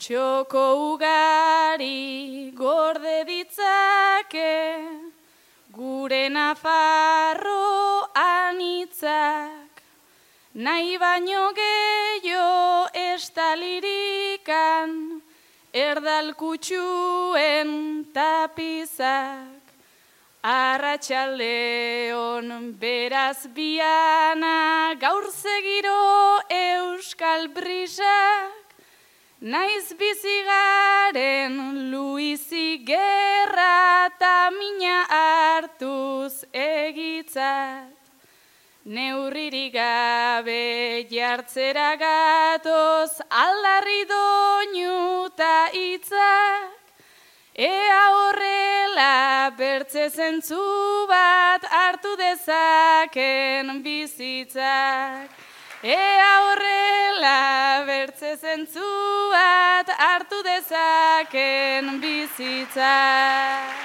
Txoko ugari gorde ditzake, gure Nafarro anitzak, nahi baino gehiago estalirikan, erdalkutsuen tapizak. Arratsaldeon beraz biana, gaur segiro euskal brisak, naiz bizigaren Luizi gerra ta mina hartuz egitzat. Neurririk gabe jartzera gatoz, aldarri doinu ta hitzak, ea horrela bertze zentzu bat hartu dezaken bizitzak. Ea horrela bertze zentzu bat hartu dezaken bizitzak.